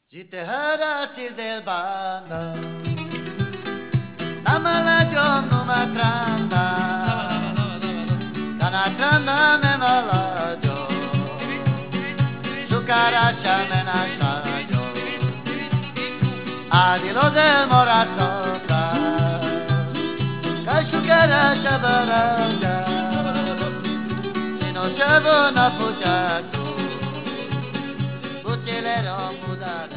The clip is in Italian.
Zite haratil del banda Namalajon numatranda Tanatranda me malajo Sukarasha me nashajo Adilo del moratonda Kashukarasha baranja Sino shavo na pujato Butilero mudato